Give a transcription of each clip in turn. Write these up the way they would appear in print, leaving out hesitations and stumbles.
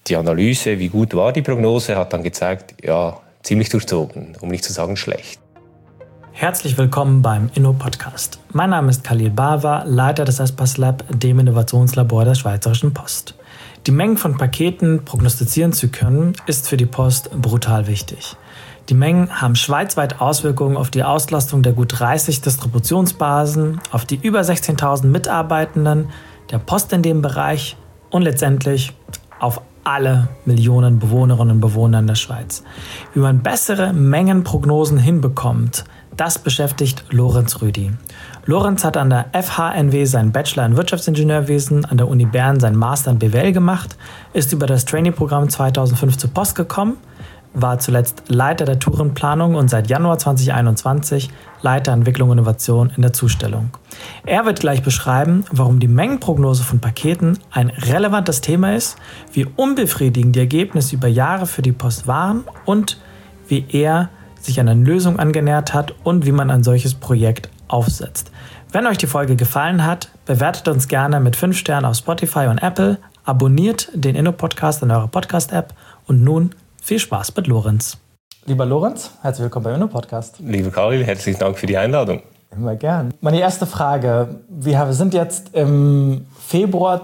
die Analyse, wie gut war die Prognose, hat dann gezeigt, ja, ziemlich durchzogen, um nicht zu sagen schlecht. Herzlich willkommen beim Inno-Podcast. Mein Name ist Khalil Bawa, Leiter des Espas Lab, dem Innovationslabor der Schweizerischen Post. Die Mengen von Paketen prognostizieren zu können, ist für die Post brutal wichtig. Die Mengen haben schweizweit Auswirkungen auf die Auslastung der gut 30 Distributionsbasen, auf die über 16.000 Mitarbeitenden der Post in dem Bereich und letztendlich auf alle Millionen Bewohnerinnen und Bewohner in der Schweiz. Wie man bessere Mengenprognosen hinbekommt, das beschäftigt Lorenz Rüdi. Lorenz hat an der FHNW seinen Bachelor in Wirtschaftsingenieurwesen, an der Uni Bern seinen Master in BWL gemacht, ist über das Trainee-Programm 2005 zur Post gekommen, war zuletzt Leiter der Tourenplanung und seit Januar 2021 Leiter Entwicklung und Innovation in der Zustellung. Er wird gleich beschreiben, warum die Mengenprognose von Paketen ein relevantes Thema ist, wie unbefriedigend die Ergebnisse über Jahre für die Post waren und wie er sich einer Lösung angenähert hat und wie man ein solches Projekt aufsetzt. Wenn euch die Folge gefallen hat, bewertet uns gerne mit 5 Sternen auf Spotify und Apple, abonniert den Inno-Podcast in eurer Podcast-App und nun viel Spaß mit Lorenz. Lieber Lorenz, herzlich willkommen beim Inno-Podcast. Lieber Khalil, herzlichen Dank für die Einladung. Immer gern. Meine erste Frage, wir sind jetzt im Februar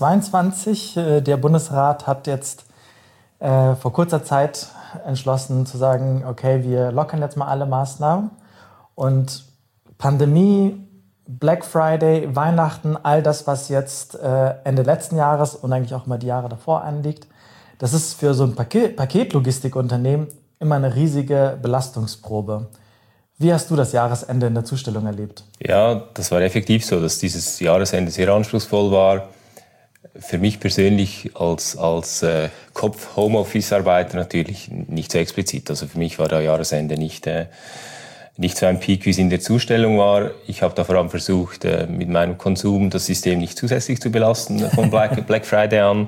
2022, der Bundesrat hat jetzt vor kurzer Zeit entschlossen zu sagen, okay, wir lockern jetzt mal alle Maßnahmen und Pandemie, Black Friday, Weihnachten, all das, was jetzt Ende letzten Jahres und eigentlich auch mal die Jahre davor anliegt, das ist für so ein Paketlogistikunternehmen immer eine riesige Belastungsprobe. Wie hast du das Jahresende in der Zustellung erlebt? Ja, das war effektiv so, dass dieses Jahresende sehr anspruchsvoll war. Für mich persönlich als Kopf-Homeoffice-Arbeiter natürlich nicht so explizit. Also für mich war der Jahresende nicht so ein Peak, wie es in der Zustellung war. Ich habe da vor allem versucht, mit meinem Konsum das System nicht zusätzlich zu belasten von Black Friday an.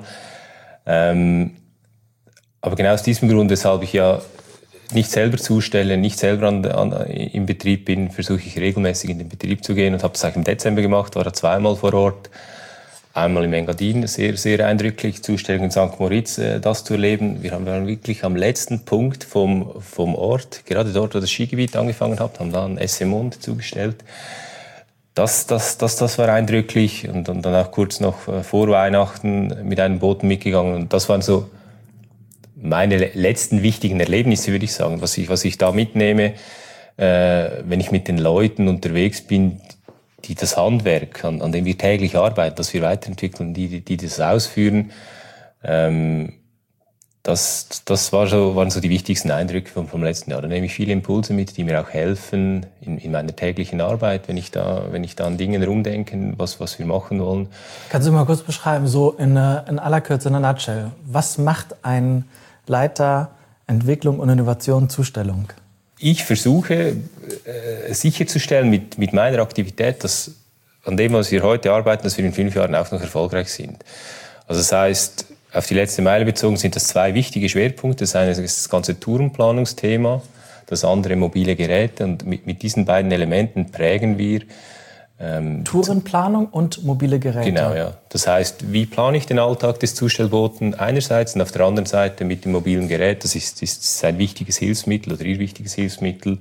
Aber genau aus diesem Grund, weshalb ich ja nicht selber zustelle, nicht selber im Betrieb bin, versuche ich regelmäßig in den Betrieb zu gehen und habe das eigentlich im Dezember gemacht, war da zweimal vor Ort. Einmal im Engadin, sehr, sehr eindrücklich, Zustellung in St. Moritz, das zu erleben. Wir haben dann wirklich am letzten Punkt vom Ort, gerade dort, wo das Skigebiet angefangen hat, haben dann Essemond zugestellt. Das war eindrücklich und dann auch kurz noch vor Weihnachten mit einem Boten mitgegangen. Und das waren so meine letzten wichtigen Erlebnisse, würde ich sagen, was ich da mitnehme, wenn ich mit den Leuten unterwegs bin, die das Handwerk, an dem wir täglich arbeiten, das wir weiterentwickeln, die das ausführen. Das waren so die wichtigsten Eindrücke vom letzten Jahr. Da nehme ich viele Impulse mit, die mir auch helfen in meiner täglichen Arbeit, wenn ich da an Dingen rumdenke, was wir machen wollen. Kannst du mal kurz beschreiben, so in aller Kürze, in a nutshell, was macht ein Leiter Entwicklung und Innovation Zustellung? Ich versuche sicherzustellen mit meiner Aktivität, dass an dem, was wir heute arbeiten, dass wir in 5 Jahren auch noch erfolgreich sind. Also das heißt, auf die letzte Meile bezogen sind das 2 wichtige Schwerpunkte. Das eine ist das ganze Tourenplanungsthema, das andere mobile Geräte. Und mit diesen beiden Elementen prägen wir Tourenplanung und mobile Geräte. Genau, ja. Das heißt, wie plane ich den Alltag des Zustellboten einerseits und auf der anderen Seite mit dem mobilen Gerät, das ist ein wichtiges Hilfsmittel oder ihr wichtiges Hilfsmittel,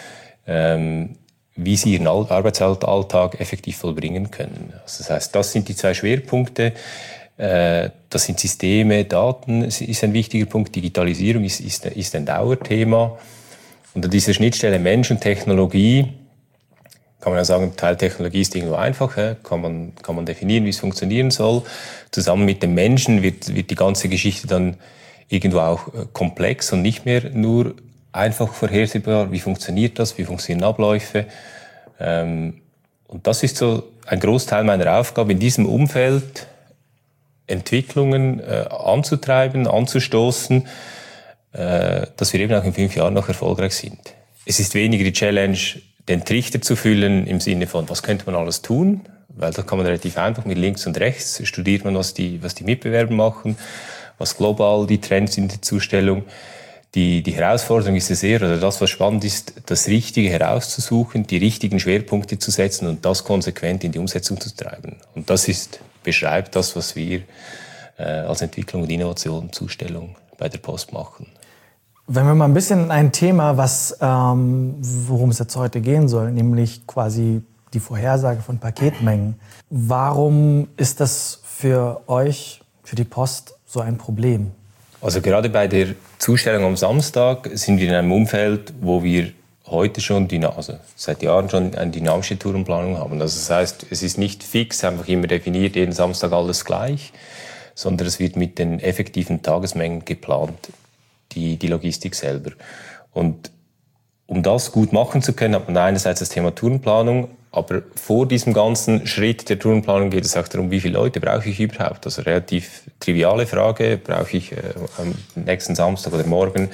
wie sie ihren Arbeitsalltag effektiv vollbringen können. Also das heißt, das sind die 2 Schwerpunkte. Das sind Systeme, Daten ist ein wichtiger Punkt, Digitalisierung ist ein Dauerthema. Und an dieser Schnittstelle Mensch und Technologie kann man ja sagen, Teil Technologie ist irgendwo einfach, kann man definieren, wie es funktionieren soll. Zusammen mit dem Menschen wird die ganze Geschichte dann irgendwo auch komplex und nicht mehr nur einfach vorhersehbar. Wie funktioniert das? Wie funktionieren Abläufe? Und das ist so ein Großteil meiner Aufgabe, in diesem Umfeld Entwicklungen anzutreiben, anzustoßen, dass wir eben auch in 5 Jahren noch erfolgreich sind. Es ist weniger die Challenge, den Trichter zu füllen im Sinne von, was könnte man alles tun? Weil da kann man relativ einfach mit links und rechts studiert man, was die Mitbewerber machen, was global die Trends in der Zustellung. Die Herausforderung ist es eher, oder das, was spannend ist, das Richtige herauszusuchen, die richtigen Schwerpunkte zu setzen und das konsequent in die Umsetzung zu treiben. Und das beschreibt das, was wir als Entwicklung und Innovation Zustellung bei der Post machen. Wenn wir mal ein bisschen ein Thema, worum es jetzt heute gehen soll, nämlich quasi die Vorhersage von Paketmengen. Warum ist das für euch, für die Post, so ein Problem? Also gerade bei der Zustellung am Samstag sind wir in einem Umfeld, wo wir heute schon, seit Jahren schon eine dynamische Tourenplanung haben. Also das heißt, es ist nicht fix, einfach immer definiert, jeden Samstag alles gleich, sondern es wird mit den effektiven Tagesmengen geplant, die Logistik selber. Und um das gut machen zu können, hat man einerseits das Thema Tourenplanung, aber vor diesem ganzen Schritt der Tourenplanung geht es auch darum, wie viele Leute brauche ich überhaupt. Also relativ triviale Frage, brauche ich am nächsten Samstag oder morgen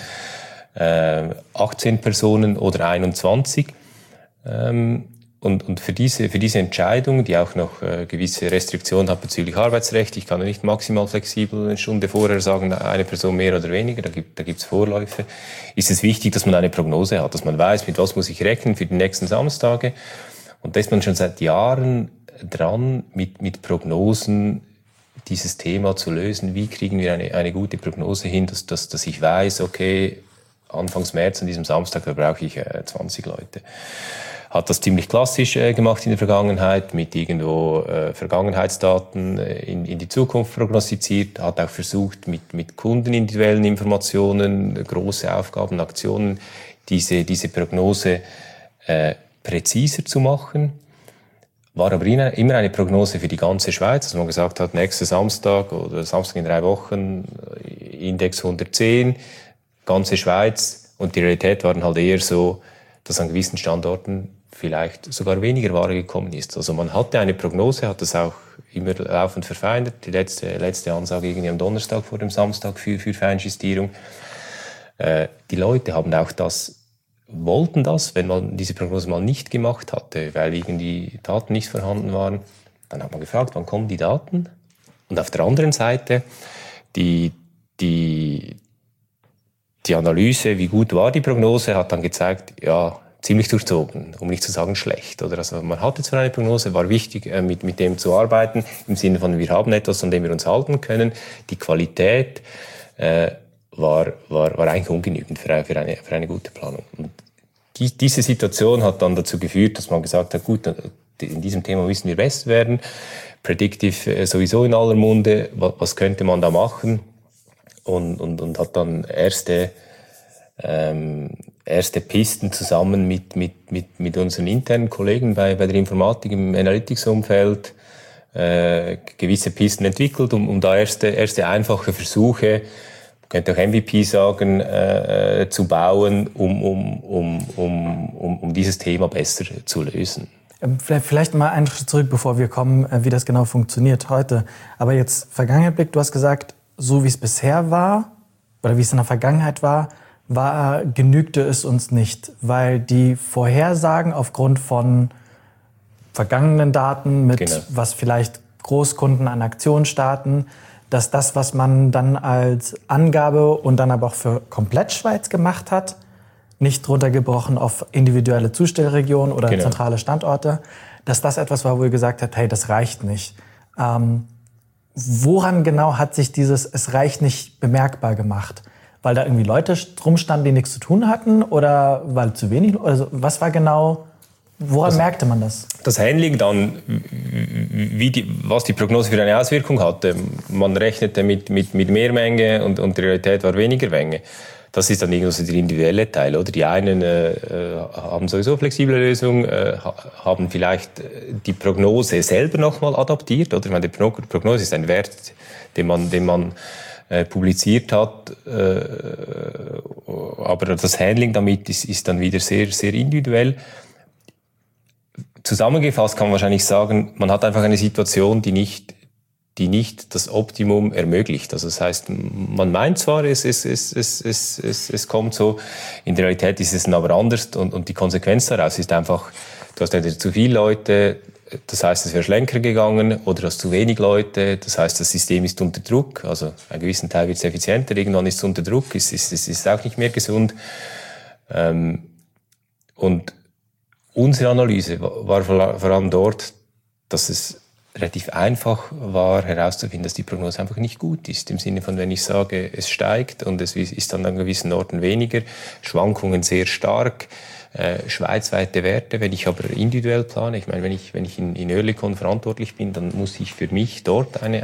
18 Personen oder 21. Und für diese Entscheidung, die auch noch gewisse Restriktionen hat bezüglich Arbeitsrecht, ich kann ja nicht maximal flexibel eine Stunde vorher sagen, eine Person mehr oder weniger, da gibt's Vorläufe, ist es wichtig, dass man eine Prognose hat, dass man weiß, mit was muss ich rechnen für die nächsten Samstage. Und da ist man schon seit Jahren dran, mit Prognosen dieses Thema zu lösen. Wie kriegen wir eine gute Prognose hin, dass ich weiß, okay, Anfangs März an diesem Samstag, da brauche ich 20 Leute. Hat das ziemlich klassisch gemacht in der Vergangenheit, mit irgendwo Vergangenheitsdaten in die Zukunft prognostiziert, hat auch versucht, mit kundenindividuellen Informationen, große Aufgaben, Aktionen, diese Prognose präziser zu machen. War aber immer eine Prognose für die ganze Schweiz, dass man gesagt hat, nächster Samstag oder Samstag in 3 Wochen, Index 110, ganze Schweiz. Und die Realität war dann halt eher so, dass an gewissen Standorten vielleicht sogar weniger Ware gekommen ist. Also man hatte eine Prognose, hat das auch immer laufend verfeinert. Die letzte Ansage irgendwie am Donnerstag vor dem Samstag für Feinjustierung. Die Leute wollten das, wenn man diese Prognose mal nicht gemacht hatte, weil irgendwie Daten nicht vorhanden waren. Dann hat man gefragt, wann kommen die Daten? Und auf der anderen Seite die Analyse, wie gut war die Prognose, hat dann gezeigt, ja, ziemlich durchzogen, um nicht zu sagen schlecht. Oder also man hatte zwar eine Prognose, war wichtig, mit dem zu arbeiten, im Sinne von, wir haben etwas, an dem wir uns halten können. Die Qualität war eigentlich ungenügend für eine gute Planung. Und diese Situation hat dann dazu geführt, dass man gesagt hat, gut, in diesem Thema müssen wir besser werden. Predictive sowieso in aller Munde, was könnte man da machen? Und hat dann erste Pisten zusammen mit unseren internen Kollegen bei der Informatik im Analytics-Umfeld gewisse Pisten entwickelt, um da erste einfache Versuche, man könnte auch MVP sagen, zu bauen, um dieses Thema besser zu lösen. Vielleicht mal einen Schritt zurück, bevor wir kommen, wie das genau funktioniert heute. Aber jetzt Vergangenheitsblick, du hast gesagt, so wie es bisher war oder wie es in der Vergangenheit war, genügte es uns nicht, weil die Vorhersagen aufgrund von vergangenen Daten was vielleicht Großkunden an Aktionen starten, dass das, was man dann als Angabe und dann aber auch für komplett Schweiz gemacht hat, nicht runtergebrochen auf individuelle Zustellregionen oder zentrale Standorte, dass das etwas war, wo ihr gesagt habt, hey, das reicht nicht. Woran genau hat sich es reicht nicht bemerkbar gemacht? Weil da irgendwie Leute rumstanden, die nichts zu tun hatten oder weil zu wenig? Also was war genau, woran merkte man das? Das Handling dann, was die Prognose für eine Auswirkung hatte. Man rechnete mit Mehrmenge und die Realität war weniger Menge. Das ist dann irgendwie der individuelle Teil, oder? Die einen haben sowieso flexible Lösungen, haben vielleicht die Prognose selber nochmal adaptiert, oder? Ich meine, die Prognose ist ein Wert, den man publiziert hat, aber das Handling damit ist dann wieder sehr, sehr individuell. Zusammengefasst kann man wahrscheinlich sagen, man hat einfach eine Situation, die nicht das Optimum ermöglicht. Also das heißt, man meint zwar, es kommt so, in der Realität ist es dann aber anders und die Konsequenz daraus ist einfach, du hast entweder zu viele Leute, das heißt, es wäre schlanker gegangen, oder du hast zu wenig Leute, das heißt, das System ist unter Druck, also einen gewissen Teil wird es effizienter, irgendwann ist es unter Druck, es ist auch nicht mehr gesund. Und unsere Analyse war vor allem dort, dass es relativ einfach war herauszufinden, dass die Prognose einfach nicht gut ist. Im Sinne von, wenn ich sage, es steigt und es ist dann an gewissen Orten weniger, Schwankungen sehr stark, schweizweite Werte. Wenn ich aber individuell plane, ich meine, wenn ich in Oerlikon verantwortlich bin, dann muss ich für mich dort eine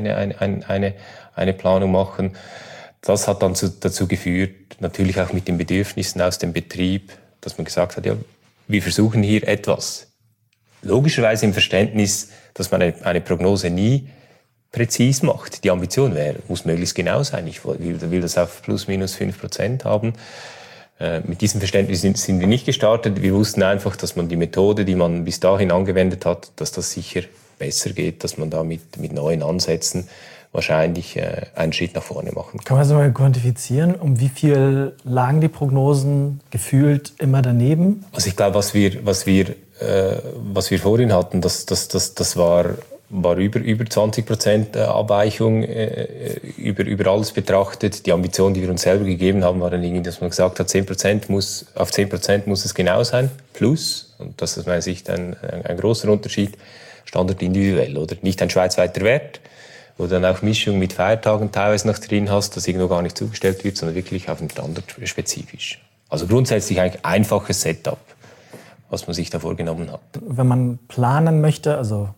Planung machen. Das hat dann dazu geführt, natürlich auch mit den Bedürfnissen aus dem Betrieb, dass man gesagt hat, ja, wir versuchen hier etwas. Logischerweise im Verständnis, dass man eine Prognose nie präzis macht. Die Ambition muss möglichst genau sein. Ich will das auf plus minus 5% haben. Mit diesem Verständnis sind wir nicht gestartet. Wir wussten einfach, dass man die Methode, die man bis dahin angewendet hat, dass das sicher besser geht, dass man da mit neuen Ansätzen wahrscheinlich einen Schritt nach vorne machen kann. Kann man das mal quantifizieren? Um wie viel lagen die Prognosen gefühlt immer daneben? Also ich glaube, was wir vorhin hatten, das war über 20% Abweichung über alles betrachtet. Die Ambition, die wir uns selber gegeben haben, war dann irgendwie, dass man gesagt hat, 10% muss es genau sein, plus, und das ist aus meiner Sicht ein großer Unterschied, Standard individuell, oder? Nicht ein schweizweiter Wert, wo du dann auch Mischung mit Feiertagen teilweise noch drin hast, das irgendwo gar nicht zugestellt wird, sondern wirklich auf den Standard spezifisch. Also grundsätzlich eigentlich einfaches Setup, was man sich da vorgenommen hat. Wenn man planen möchte,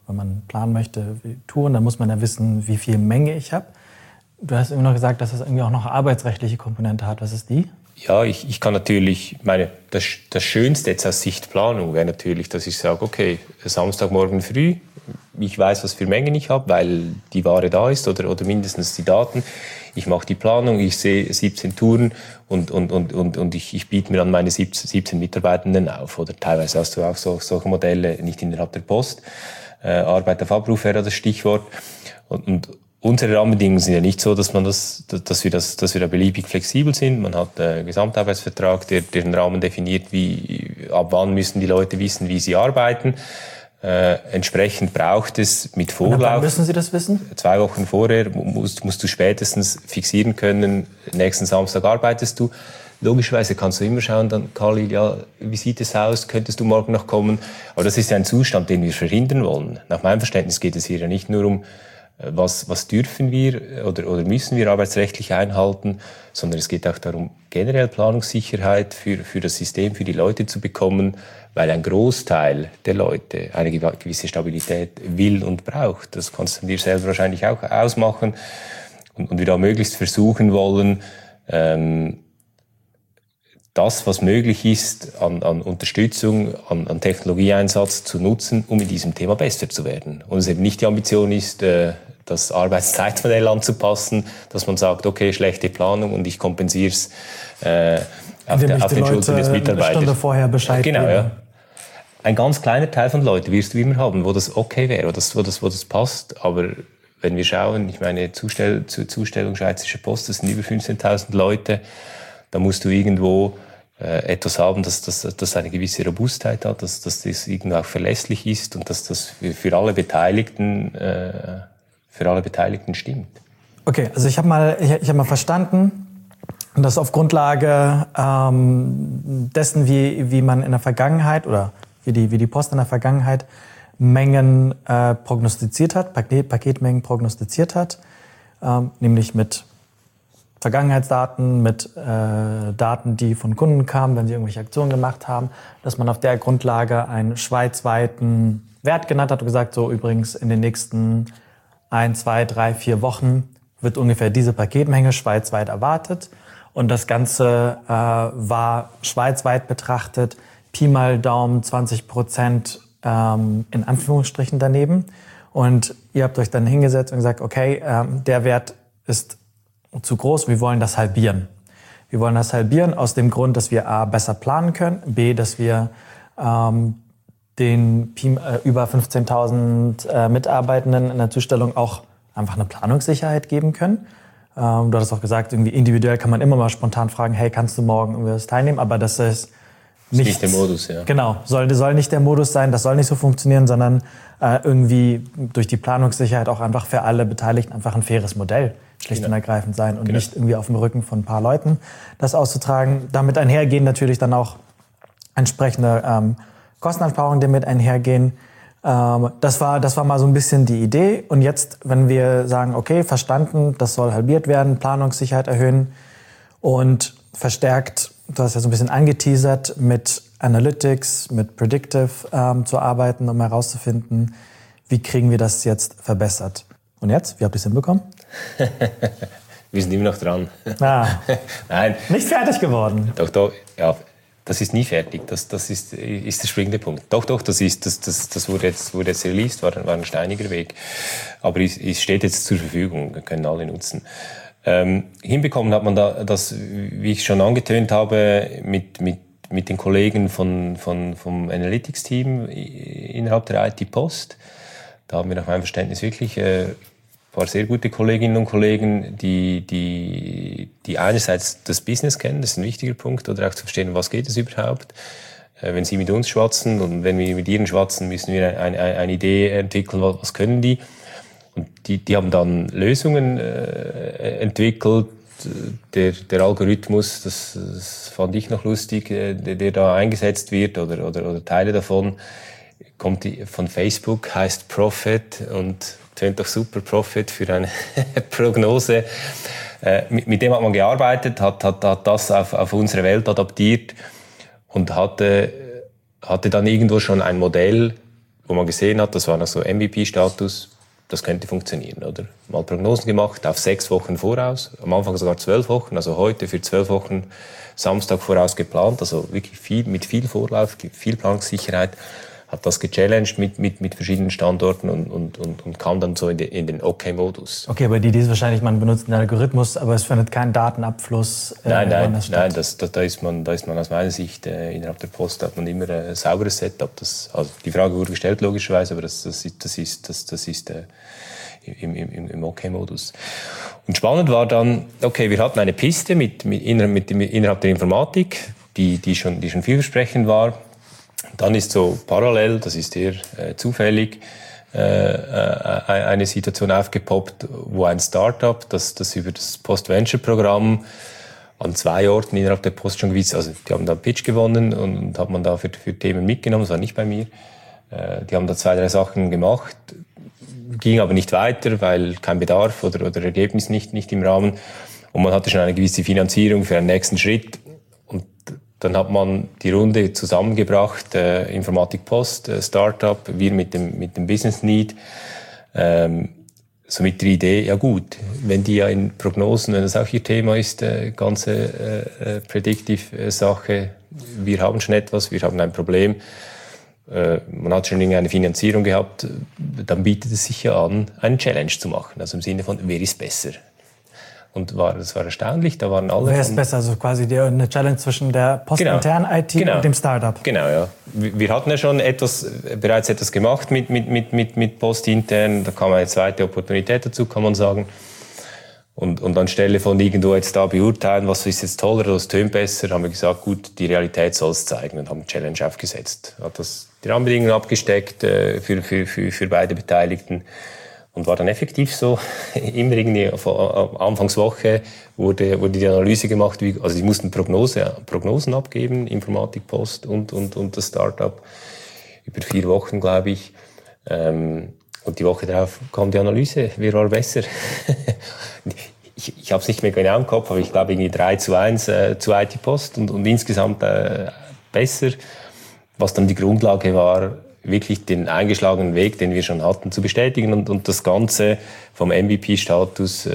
wie Touren, dann muss man ja wissen, wie viel Menge ich habe. Du hast irgendwie noch gesagt, dass das irgendwie auch noch eine arbeitsrechtliche Komponente hat. Was ist die? Ja, ich kann natürlich, das Schönste jetzt aus Sicht Planung wäre natürlich, dass ich sage, okay, Samstagmorgen früh, ich weiß, was für Mengen ich habe, weil die Ware da ist oder mindestens die Daten. Ich mache die Planung, ich sehe 17 Touren und ich biete mir dann meine 17 Mitarbeitenden auf. Oder teilweise hast du auch solche Modelle, nicht innerhalb der Post. Arbeit auf Abruf wäre das Stichwort. Und unsere Rahmenbedingungen sind ja nicht so, dass wir da beliebig flexibel sind. Man hat einen Gesamtarbeitsvertrag, der den Rahmen definiert, ab wann müssen die Leute wissen, wie sie arbeiten. Entsprechend braucht es mit Vorlauf. Wann müssen Sie das wissen? 2 Wochen vorher musst du spätestens fixieren können, nächsten Samstag arbeitest du. Logischerweise kannst du immer schauen, dann, Khalil, ja, wie sieht es aus, könntest du morgen noch kommen? Aber das ist ja ein Zustand, den wir verhindern wollen. Nach meinem Verständnis geht es hier ja nicht nur um, was dürfen wir oder müssen wir arbeitsrechtlich einhalten, sondern es geht auch darum, generell Planungssicherheit für das System, für die Leute zu bekommen, weil ein Großteil der Leute eine gewisse Stabilität will und braucht. Das kannst du dir selber wahrscheinlich auch ausmachen. Und wir da möglichst versuchen wollen, das, was möglich ist, an Unterstützung, an Technologieeinsatz zu nutzen, um in diesem Thema besser zu werden. Und es eben nicht die Ambition ist, das Arbeitszeitmodell anzupassen, dass man sagt, okay, schlechte Planung und ich kompensiere es auf den Schultern des Mitarbeiters. Eine Stunde vorher Bescheid genau, geben. Ja. Ein ganz kleiner Teil von Leuten wirst du immer haben, wo das okay wäre, wo das passt. Aber wenn wir schauen, ich meine, Zustellung Schweizerische Post, das sind über 15.000 Leute, da musst du irgendwo etwas haben, das eine gewisse Robustheit hat, dass das irgendwo auch verlässlich ist und dass das für alle Beteiligten stimmt. Okay, also ich hab mal verstanden, dass auf Grundlage dessen, wie man in der Vergangenheit oder wie die Post in der Vergangenheit Mengen prognostiziert hat, Paketmengen prognostiziert hat, nämlich mit Vergangenheitsdaten, mit Daten, die von Kunden kamen, wenn sie irgendwelche Aktionen gemacht haben, dass man auf der Grundlage einen schweizweiten Wert genannt hat und gesagt, so übrigens in den nächsten 1, 2, 3, 4 Wochen wird ungefähr diese Paketmenge schweizweit erwartet. Und das Ganze war schweizweit betrachtet Pi mal Daumen 20% in Anführungsstrichen daneben. Und ihr habt euch dann hingesetzt und gesagt, okay, der Wert ist zu groß, wir wollen das halbieren. Wir wollen das halbieren aus dem Grund, dass wir A, besser planen können, B, dass wir den über 15.000 Mitarbeitenden in der Zustellung auch einfach eine Planungssicherheit geben können. Du hattest auch gesagt, irgendwie individuell kann man immer mal spontan fragen, hey, kannst du morgen irgendwas teilnehmen? Aber das ist nicht der Modus, ja. Genau, soll nicht der Modus sein, das soll nicht so funktionieren, sondern irgendwie durch die Planungssicherheit auch einfach für alle Beteiligten einfach ein faires Modell schlicht und ergreifend sein und nicht irgendwie auf dem Rücken von ein paar Leuten das auszutragen. Damit einhergehen natürlich dann auch entsprechende Kosteneinsparungen, die mit einhergehen. Das war mal so ein bisschen die Idee. Und jetzt, wenn wir sagen, okay, verstanden, das soll halbiert werden, Planungssicherheit erhöhen und verstärkt, du hast ja so ein bisschen angeteasert, mit Analytics, mit Predictive zu arbeiten, um herauszufinden, wie kriegen wir das jetzt verbessert. Und jetzt, wie habt ihr es hinbekommen? Wir sind immer noch dran. Nein. Nicht fertig geworden. Doch, ja, das ist nie fertig. Das ist der springende Punkt. Doch, das wurde jetzt released, war ein steiniger Weg. Aber es steht jetzt zur Verfügung, können alle nutzen. Hinbekommen hat man das, wie ich schon angetönt habe, mit den Kollegen vom Analytics-Team innerhalb der IT Post. Da haben wir nach meinem Verständnis wirklich ein paar sehr gute Kolleginnen und Kollegen, die einerseits das Business kennen, das ist ein wichtiger Punkt, oder auch zu verstehen, was geht es überhaupt. Wenn sie mit uns schwatzen und wenn wir mit ihnen schwatzen, müssen wir eine Idee entwickeln, was können die. Und die haben dann Lösungen entwickelt. Der Algorithmus, das fand ich noch lustig, der da eingesetzt wird, oder Teile davon, kommt von Facebook, heißt Prophet und tönt doch super, Prophet für eine Prognose. Mit dem hat man gearbeitet, hat das auf unsere Welt adaptiert und hatte dann irgendwo schon ein Modell, wo man gesehen hat, das war noch so MVP-Status, das könnte funktionieren, oder? Mal Prognosen gemacht, auf 6 Wochen voraus, am Anfang sogar 12 Wochen, also heute für 12 Wochen Samstag voraus geplant, also wirklich mit viel Vorlauf, viel Planungssicherheit. Hat das gechallenged mit verschiedenen Standorten und kam dann so in den OK-Modus. Okay, aber die Idee ist wahrscheinlich, man benutzt einen Algorithmus, aber es findet keinen Datenabfluss. Nein, da ist man aus meiner Sicht innerhalb der Post hat man immer ein sauberes Setup. Also die Frage wurde gestellt logischerweise, aber das ist im OK-Modus. Und spannend war dann, okay, wir hatten eine Piste innerhalb der Informatik, die schon vielversprechend war. Dann ist so parallel, das ist eher zufällig, eine Situation aufgepoppt, wo ein Startup, das über das Post-Venture-Programm an 2 Orten innerhalb der Post schon gewiss, also die haben da einen Pitch gewonnen und hat man da für Themen mitgenommen, das war nicht bei mir. Die haben da 2, 3 Sachen gemacht, ging aber nicht weiter, weil kein Bedarf oder Ergebnis nicht im Rahmen. Und man hatte schon eine gewisse Finanzierung für einen nächsten Schritt. Und dann hat man die Runde zusammengebracht, Informatik Post, Startup, wir mit dem Business Need, so mit der Idee, ja gut, wenn die ja in Prognosen, wenn das auch ihr Thema ist, ganze Predictive-Sache, wir haben schon etwas, wir haben ein Problem, man hat schon eine Finanzierung gehabt, dann bietet es sich ja an, einen Challenge zu machen, also im Sinne von, wer ist besser? Und das war erstaunlich, da waren alle... Wer ist besser, also quasi eine Challenge zwischen der postinternen IT und dem Startup. Genau, ja. Wir hatten ja schon bereits etwas gemacht mit postintern, da kam eine zweite Opportunität dazu, kann man sagen. Und anstelle von irgendwo jetzt da beurteilen, was ist jetzt toller oder was tönt besser, haben wir gesagt, gut, die Realität soll es zeigen und haben eine Challenge aufgesetzt. Hat die Rahmenbedingungen abgesteckt für beide Beteiligten. Und war dann effektiv so, immer irgendwie Anfangswoche wurde die Analyse gemacht, also die mussten Prognosen abgeben, Informatik Post und das Startup, über 4 Wochen, glaube ich. Und die Woche darauf kam die Analyse, wer war besser? Ich habe es nicht mehr genau im Kopf, aber ich glaube irgendwie 3:1 zu IT Post und insgesamt besser, was dann die Grundlage war, wirklich den eingeschlagenen Weg, den wir schon hatten, zu bestätigen und das Ganze vom MVP-Status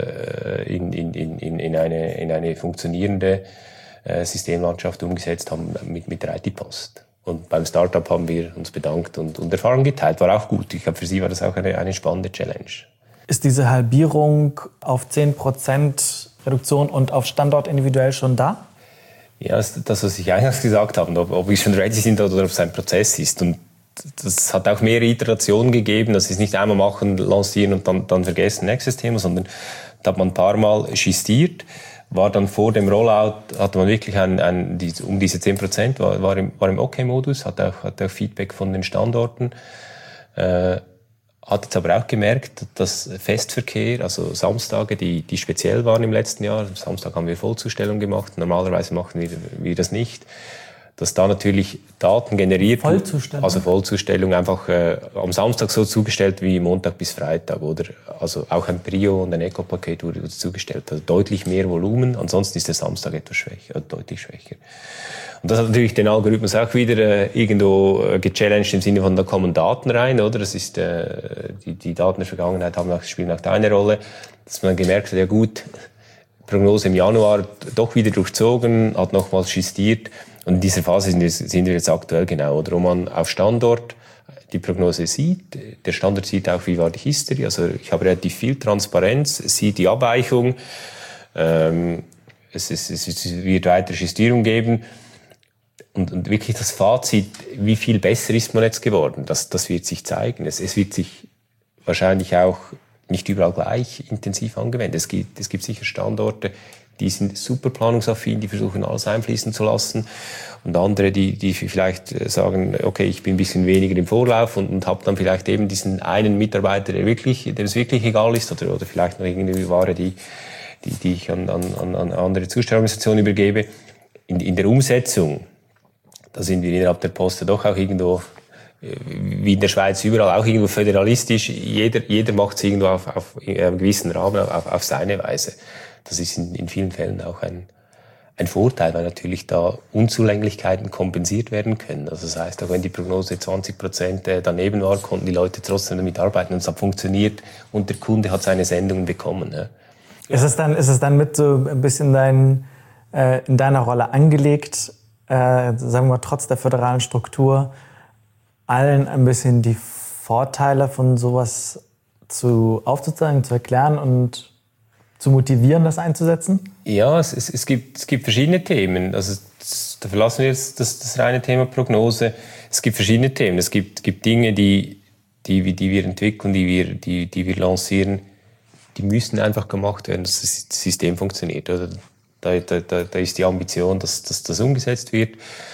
in eine funktionierende Systemlandschaft umgesetzt haben mit der IT-Post. Und beim Startup haben wir uns bedankt und Erfahrungen geteilt. War auch gut. Ich glaube, für Sie war das auch eine spannende Challenge. Ist diese Halbierung auf 10% Reduktion und auf Standort individuell schon da? Ja, das, was ich eingangs gesagt habe, ob wir schon ready sind oder ob es ein Prozess ist. Und das hat auch mehrere Iterationen gegeben. Das ist nicht einmal machen, lancieren und dann vergessen, nächstes Thema, sondern da hat man ein paar Mal justiert. War dann vor dem Rollout, hatte man wirklich um diese 10%, war im OK-Modus, hat auch Feedback von den Standorten. Hat jetzt aber auch gemerkt, dass Festverkehr, also Samstage, die speziell waren im letzten Jahr, Samstag haben wir Vollzustellung gemacht, normalerweise machen wir das nicht. dass da natürlich Daten generiert, Vollzustellung. also Vollzustellung einfach am Samstag so zugestellt wie Montag bis Freitag, oder? Also auch ein Prio und ein Eco-Paket wurde zugestellt, also deutlich mehr Volumen, ansonsten ist der Samstag etwas schwächer, deutlich schwächer. Und das hat natürlich den Algorithmus auch wieder irgendwo gechallenged im Sinne von, da kommen Daten rein, oder? Das ist, die Daten der Vergangenheit spielen auch da eine Rolle, dass man gemerkt hat, ja gut, Prognose im Januar doch wieder durchzogen, hat nochmals justiert. Und in dieser Phase sind wir jetzt aktuell genau, oder? Wo man auf Standort die Prognose sieht. Der Standort sieht auch, wie war die History. Also ich habe relativ viel Transparenz, sieht die Abweichung. Es wird weitere Justierung geben. Und wirklich das Fazit, wie viel besser ist man jetzt geworden, das wird sich zeigen. Es wird sich wahrscheinlich auch nicht überall gleich intensiv angewendet. Es gibt sicher Standorte, die sind super planungsaffin, die versuchen alles einfließen zu lassen. Und andere, die vielleicht sagen, okay, ich bin ein bisschen weniger im Vorlauf und habe dann vielleicht eben diesen einen Mitarbeiter, dem es wirklich egal ist, oder vielleicht noch irgendwie Ware, die ich an andere Zustellorganisationen übergebe. In der Umsetzung, da sind wir innerhalb der Post doch auch irgendwo, wie in der Schweiz überall, auch irgendwo föderalistisch. Jeder macht es irgendwo auf einem gewissen Rahmen, auf seine Weise. Das ist in vielen Fällen auch ein Vorteil, weil natürlich da Unzulänglichkeiten kompensiert werden können. Also das heißt, auch wenn die Prognose 20% daneben war, konnten die Leute trotzdem damit arbeiten und es hat funktioniert und der Kunde hat seine Sendungen bekommen. Ja. Ist es dann mit so ein bisschen in deiner Rolle angelegt, sagen wir mal, trotz der föderalen Struktur, allen ein bisschen die Vorteile von sowas aufzuzeigen, zu erklären und zu motivieren, das einzusetzen? Ja, es gibt verschiedene Themen. Also da verlassen wir jetzt das reine Thema Prognose. Es gibt verschiedene Themen. Es gibt Dinge, die wir entwickeln, die wir lancieren, die müssen einfach gemacht werden, dass das System funktioniert. Oder? Da ist die Ambition, dass das umgesetzt wird.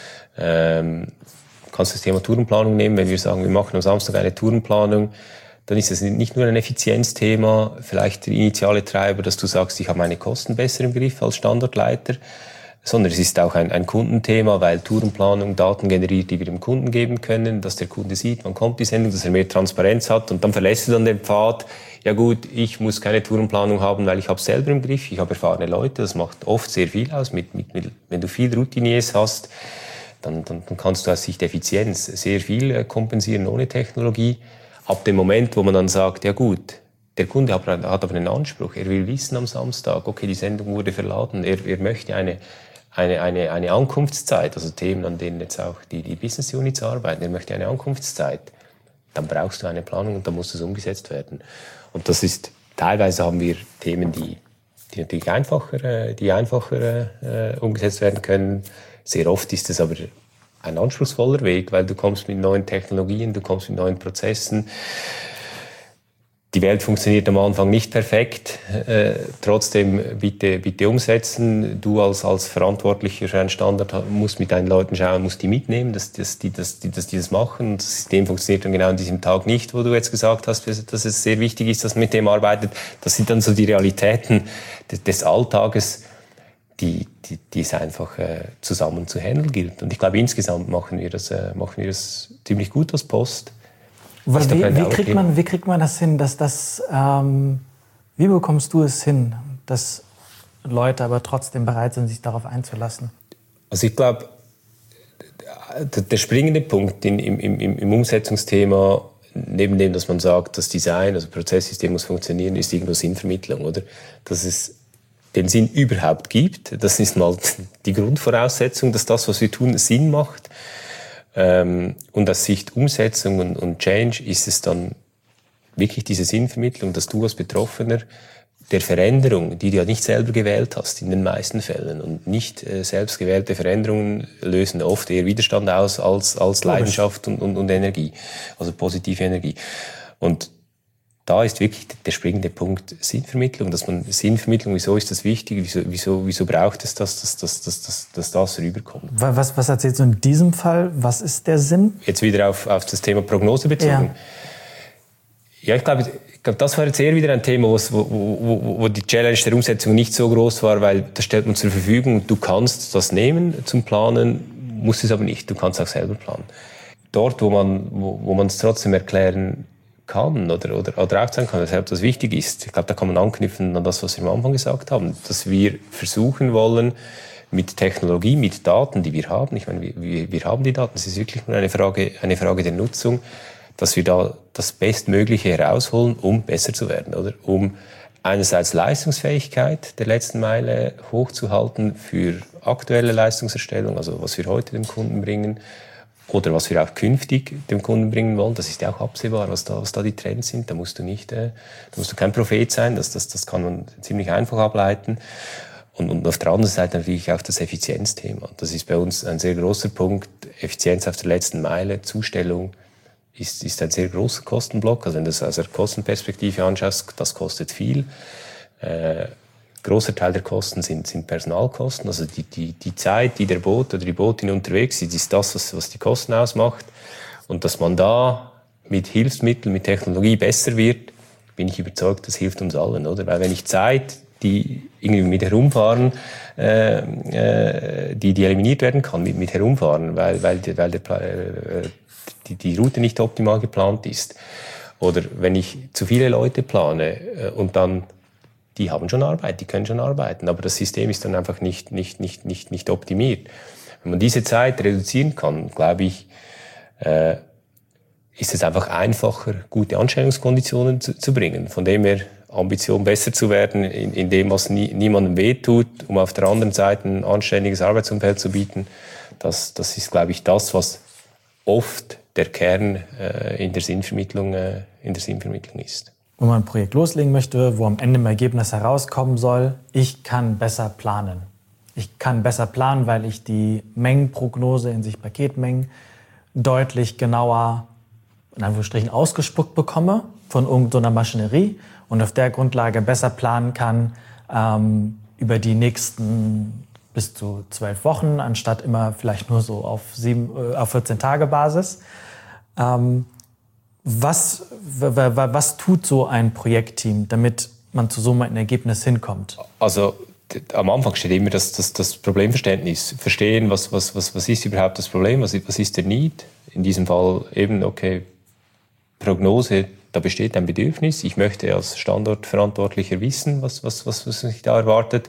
Kannst das Thema Tourenplanung nehmen, wenn wir sagen, wir machen am Samstag eine Tourenplanung, dann ist es nicht nur ein Effizienzthema, vielleicht der initiale Treiber, dass du sagst, ich habe meine Kosten besser im Griff als Standortleiter, sondern es ist auch ein Kundenthema, weil Tourenplanung Daten generiert, die wir dem Kunden geben können, dass der Kunde sieht, wann kommt die Sendung, dass er mehr Transparenz hat und dann verlässt du dann den Pfad, ja gut, ich muss keine Tourenplanung haben, weil ich habe es selber im Griff, ich habe erfahrene Leute, das macht oft sehr viel aus, wenn du viel Routiniers hast, dann kannst du aus Sicht Effizienz sehr viel kompensieren ohne Technologie. Ab dem Moment, wo man dann sagt, ja gut, der Kunde hat aber einen Anspruch, er will wissen am Samstag, okay, die Sendung wurde verladen, er möchte eine Ankunftszeit, also Themen, an denen jetzt auch die Business Units arbeiten, er möchte eine Ankunftszeit, dann brauchst du eine Planung und dann muss das umgesetzt werden. Und das ist, teilweise haben wir Themen, die natürlich einfacher umgesetzt werden können. Sehr oft ist es aber ein anspruchsvoller Weg, weil du kommst mit neuen Technologien, du kommst mit neuen Prozessen. Die Welt funktioniert am Anfang nicht perfekt. Trotzdem bitte umsetzen. Du als Verantwortlicher für einen Standard musst mit deinen Leuten schauen, musst die mitnehmen, dass die das machen. Das System funktioniert dann genau an diesem Tag nicht, wo du jetzt gesagt hast, dass es sehr wichtig ist, dass man mit dem arbeitet. Das sind dann so die Realitäten des Alltages, die es einfach zusammen zu handeln gilt. Und ich glaube, insgesamt machen wir das ziemlich gut als Post. Wie kriegt man das hin, wie bekommst du es hin, dass Leute aber trotzdem bereit sind, sich darauf einzulassen? Also ich glaube, der springende Punkt im Umsetzungsthema, neben dem, dass man sagt, das Design, also Prozesssystem muss funktionieren, ist irgendwo Sinnvermittlung, oder? Dass es den Sinn überhaupt gibt. Das ist mal die Grundvoraussetzung, dass das, was wir tun, Sinn macht. Und aus Sicht Umsetzung und Change ist es dann wirklich diese Sinnvermittlung, dass du als Betroffener der Veränderung, die du ja nicht selber gewählt hast, in den meisten Fällen, und nicht selbst gewählte Veränderungen lösen oft eher Widerstand aus als Leidenschaft und Energie, also positive Energie. Und da ist wirklich der springende Punkt Sinnvermittlung, wieso ist das wichtig, wieso braucht es dass das rüberkommt. Was erzählst du in diesem Fall? Was ist der Sinn? Jetzt wieder auf das Thema Prognose bezogen. Ja, ich glaube, das war jetzt eher wieder ein Thema, wo die Challenge der Umsetzung nicht so groß war, weil das stellt man zur Verfügung, du kannst das nehmen zum Planen, musst es aber nicht, du kannst auch selber planen. Dort, wo man es trotzdem erklären kann oder aufzeigen kann, weshalb das wichtig ist, ich glaube, da kann man anknüpfen an das, was wir am Anfang gesagt haben, dass wir versuchen wollen, mit Technologie, mit Daten, die wir haben, ich meine, wir haben die Daten, es ist wirklich nur eine Frage der Nutzung, dass wir da das Bestmögliche herausholen, um besser zu werden, oder? Um einerseits Leistungsfähigkeit der letzten Meile hochzuhalten für aktuelle Leistungserstellung, also was wir heute dem Kunden bringen, oder was wir auch künftig dem Kunden bringen wollen. Das ist ja auch absehbar, was da die Trends sind. Da musst du kein Prophet sein, das kann man ziemlich einfach ableiten. Und auf der anderen Seite natürlich auch das Effizienzthema. Das ist bei uns ein sehr großer Punkt. Effizienz auf der letzten Meile, Zustellung ist ein sehr großer Kostenblock. Also wenn du das aus der Kostenperspektive anschaust, das kostet viel. Großer Teil der Kosten sind Personalkosten. Also die Zeit, die der Boot oder die Bootin unterwegs ist das, was die Kosten ausmacht. Und dass man da mit Hilfsmitteln, mit Technologie besser wird, bin ich überzeugt, das hilft uns allen, oder? Weil wenn ich Zeit, die irgendwie mit Herumfahren, die eliminiert werden kann mit Herumfahren, weil die Route nicht optimal geplant ist. Oder wenn ich zu viele Leute plane und dann, die haben schon Arbeit, die können schon arbeiten, aber das System ist dann einfach nicht optimiert. Wenn man diese Zeit reduzieren kann, glaube ich, ist es einfach einfacher, gute Anstellungskonditionen zu bringen. Von dem her Ambition, besser zu werden in dem, was niemandem wehtut, um auf der anderen Seite ein anständiges Arbeitsumfeld zu bieten. Das ist, glaube ich, das, was oft der Kern in der Sinnvermittlung ist. Wenn man ein Projekt loslegen möchte, wo am Ende ein Ergebnis herauskommen soll, ich kann besser planen. Ich kann besser planen, weil ich die Mengenprognose in sich Paketmengen deutlich genauer in Anführungsstrichen ausgespuckt bekomme von irgendeiner Maschinerie und auf der Grundlage besser planen kann über die nächsten bis zu 12 Wochen, anstatt immer vielleicht nur so auf 14-Tage-Basis. Was tut so ein Projektteam, damit man zu so einem Ergebnis hinkommt? Also am Anfang steht immer das Problemverständnis. Verstehen, was ist überhaupt das Problem, was ist der Need? In diesem Fall eben, okay, Prognose, da besteht ein Bedürfnis. Ich möchte als Standortverantwortlicher wissen, was sich da erwartet.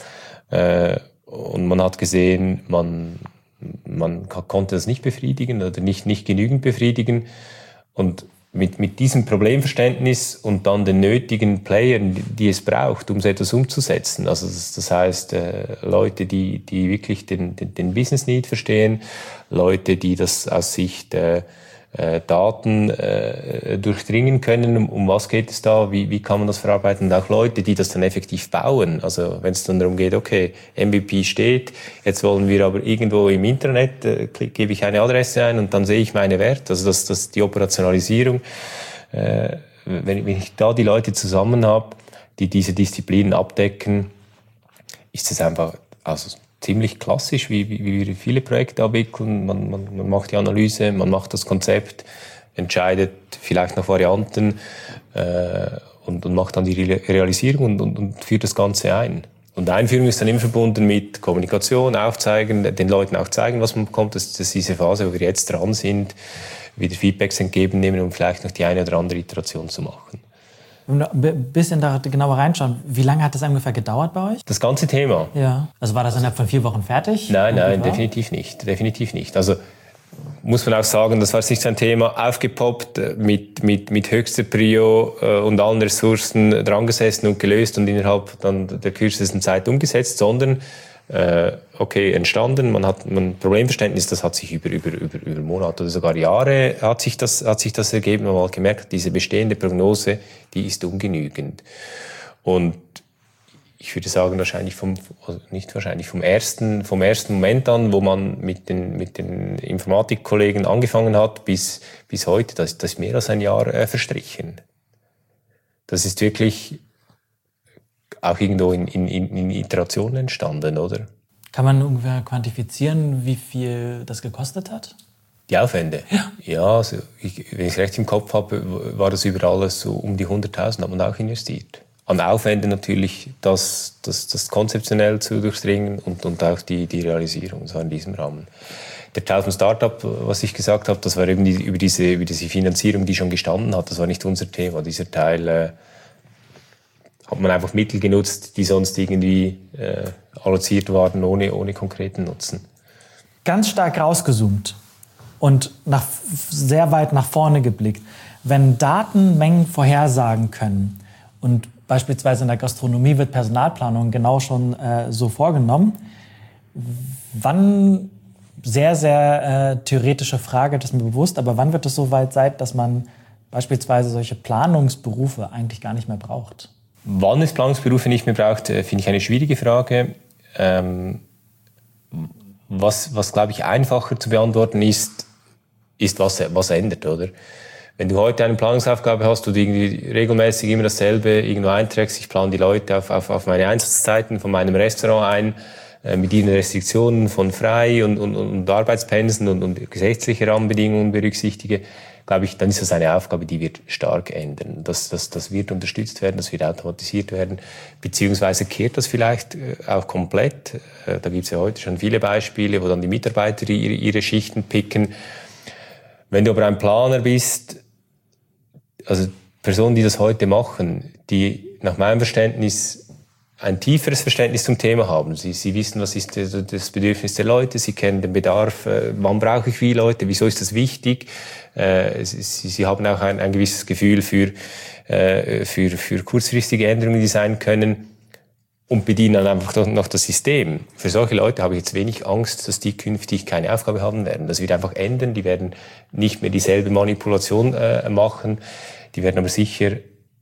Und man hat gesehen, man konnte das nicht befriedigen oder nicht genügend befriedigen. Und mit diesem Problemverständnis und dann den nötigen Playern, die es braucht, um so etwas umzusetzen. Also das heißt, Leute, die wirklich den Business Need verstehen, Leute, die das aus Sicht Daten durchdringen können, um was geht es da, wie kann man das verarbeiten, und auch Leute, die das dann effektiv bauen. Also wenn es dann darum geht, okay, MVP steht, jetzt wollen wir aber irgendwo im Intranet, gebe ich eine Adresse ein und dann sehe ich meine Werte. Also das die Operationalisierung, wenn ich da die Leute zusammen habe, die diese Disziplinen abdecken, ist es einfach ziemlich klassisch, wie wir viele Projekte abwickeln. Man macht die Analyse, man macht das Konzept, entscheidet vielleicht nach Varianten und macht dann die Realisierung und führt das Ganze ein. Und Einführung ist dann immer verbunden mit Kommunikation, aufzeigen, den Leuten auch zeigen, was man bekommt. Das ist diese Phase, wo wir jetzt dran sind, wieder Feedbacks entgegennehmen, um vielleicht noch die eine oder andere Iteration zu machen. Ein bisschen da genauer reinschauen. Wie lange hat das ungefähr gedauert bei euch? Das ganze Thema? Ja. Also war das innerhalb von 4 Wochen fertig? Nein, definitiv nicht. Also muss man auch sagen, das war nicht so ein Thema, aufgepoppt, mit höchster Prio und allen Ressourcen dran gesessen und gelöst und innerhalb dann der kürzesten Zeit umgesetzt, sondern entstanden, man hat ein Problemverständnis, das hat sich über Monate oder sogar Jahre hat sich das ergeben, man hat gemerkt, diese bestehende Prognose, die ist ungenügend. Und ich würde sagen, vom ersten Moment an, wo man mit den Informatikkollegen angefangen hat, bis heute, das ist mehr als ein Jahr verstrichen. Das ist wirklich auch irgendwo in Iterationen entstanden, oder? Kann man ungefähr quantifizieren, wie viel das gekostet hat? Die Aufwände? Ja, also wenn ich es recht im Kopf habe, war das über alles so um die 100.000, hat man auch investiert. An Aufwände natürlich, das konzeptionell zu durchdringen und auch die Realisierung, so in diesem Rahmen. Der Teil vom Startup, was ich gesagt habe, das war eben über diese Finanzierung, die schon gestanden hat. Das war nicht unser Thema. Dieser Teil hat man einfach Mittel genutzt, die sonst irgendwie alloziert waren, ohne konkreten Nutzen. Ganz stark rausgezoomt und sehr weit nach vorne geblickt. Wenn Daten Mengen vorhersagen können und beispielsweise in der Gastronomie wird Personalplanung genau schon so vorgenommen, wann, sehr, sehr theoretische Frage, das ist mir bewusst, aber wann wird es so weit sein, dass man beispielsweise solche Planungsberufe eigentlich gar nicht mehr braucht? Wann es Planungsberufe nicht mehr braucht, finde ich eine schwierige Frage. Was glaube ich, einfacher zu beantworten ist, was ändert, oder? Wenn du heute eine Planungsaufgabe hast, du irgendwie regelmäßig immer dasselbe irgendwo einträgst, ich plane die Leute auf meine Einsatzzeiten von meinem Restaurant ein, mit ihren Restriktionen von frei und Arbeitspensen und gesetzliche Rahmenbedingungen berücksichtige, glaube ich, dann ist das eine Aufgabe, die wird stark ändern. Das wird unterstützt werden, das wird automatisiert werden, beziehungsweise kehrt das vielleicht auch komplett. Da gibt es ja heute schon viele Beispiele, wo dann die Mitarbeiter ihre Schichten picken. Wenn du aber ein Planer bist, also Personen, die das heute machen, die nach meinem Verständnis ein tieferes Verständnis zum Thema haben. Sie wissen, was ist das Bedürfnis der Leute, sie kennen den Bedarf, wann brauche ich wie Leute, wieso ist das wichtig. Sie haben auch ein gewisses Gefühl für kurzfristige Änderungen, die sein können, und bedienen dann einfach noch das System. Für solche Leute habe ich jetzt wenig Angst, dass die künftig keine Aufgabe haben werden. Das wird einfach ändern, die werden nicht mehr dieselbe Manipulation machen, die werden aber sicher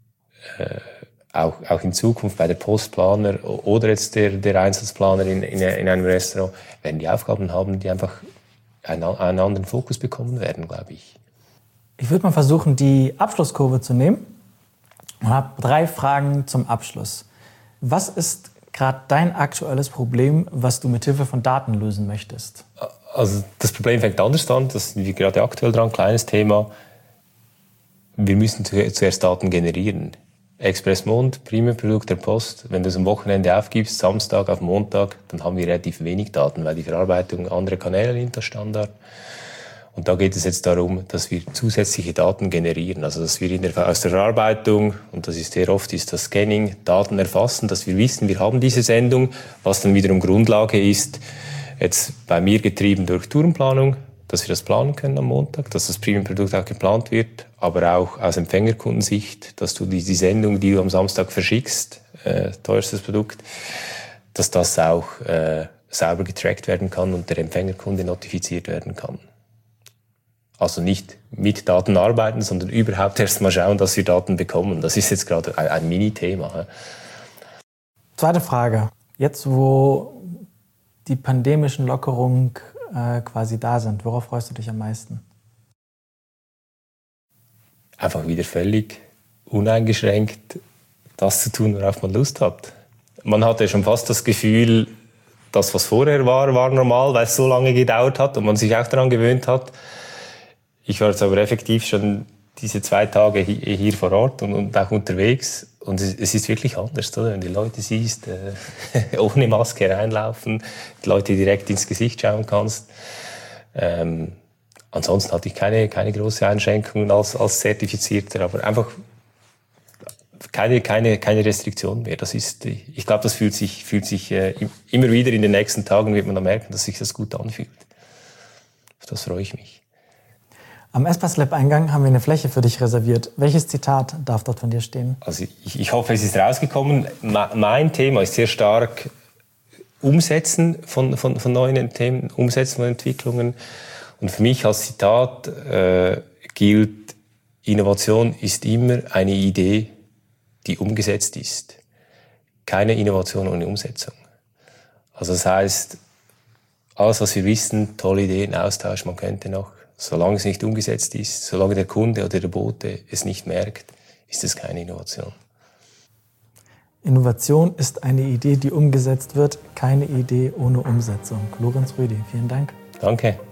auch in Zukunft bei der Postplaner oder jetzt der Einsatzplaner in einem Restaurant, werden die Aufgaben haben, die einfach einen anderen Fokus bekommen werden, glaube ich. Ich würde mal versuchen, die Abschlusskurve zu nehmen und habe 3 Fragen zum Abschluss. Was ist gerade dein aktuelles Problem, was du mit Hilfe von Daten lösen möchtest? Also das Problem fängt anders an, das sind wir gerade aktuell dran, kleines Thema. Wir müssen zuerst Daten generieren. Expressmond, Premium-Produkt der Post, wenn du es am Wochenende aufgibst, Samstag auf Montag, dann haben wir relativ wenig Daten, weil die Verarbeitung andere Kanäle nimmt als Standard. Und da geht es jetzt darum, dass wir zusätzliche Daten generieren, also dass wir aus der Verarbeitung, und das ist sehr oft ist das Scanning, Daten erfassen, dass wir wissen, wir haben diese Sendung, was dann wiederum Grundlage ist, jetzt bei mir getrieben durch Tourenplanung, dass wir das planen können am Montag, dass das Premium-Produkt auch geplant wird, aber auch aus Empfängerkundensicht, dass du die Sendung, die du am Samstag verschickst, teuerstes Produkt, dass das auch sauber getrackt werden kann und der Empfängerkunde notifiziert werden kann. Also nicht mit Daten arbeiten, sondern überhaupt erst mal schauen, dass wir Daten bekommen. Das ist jetzt gerade ein Mini-Thema. Zweite Frage. Jetzt, wo die pandemischen Lockerungen quasi da sind, worauf freust du dich am meisten? Einfach wieder völlig uneingeschränkt das zu tun, worauf man Lust hat. Man hatte schon fast das Gefühl, das, was vorher war normal, weil es so lange gedauert hat und man sich auch daran gewöhnt hat. Ich war jetzt aber effektiv schon diese 2 Tage hier vor Ort und auch unterwegs. Und es ist wirklich anders, oder? Wenn du die Leute siehst, ohne Maske reinlaufen, die Leute direkt ins Gesicht schauen kannst. Ansonsten hatte ich keine große Einschränkungen als Zertifizierter, aber einfach keine Restriktion mehr. Das ist, ich glaube, das fühlt sich immer wieder in den nächsten Tagen wird man dann merken, dass sich das gut anfühlt. Auf das freue ich mich. Am Espace-Lab-Eingang haben wir eine Fläche für dich reserviert. Welches Zitat darf dort von dir stehen? Also ich hoffe, es ist rausgekommen. Mein Thema ist sehr stark Umsetzen von neuen Themen, Umsetzen von Entwicklungen. Und für mich als Zitat gilt, Innovation ist immer eine Idee, die umgesetzt ist. Keine Innovation ohne Umsetzung. Also das heißt, alles, was wir wissen, tolle Ideen, Austausch, man könnte noch. Solange es nicht umgesetzt ist, solange der Kunde oder der Bote es nicht merkt, ist es keine Innovation. Innovation ist eine Idee, die umgesetzt wird, keine Idee ohne Umsetzung. Lorenz Rüdi, vielen Dank. Danke.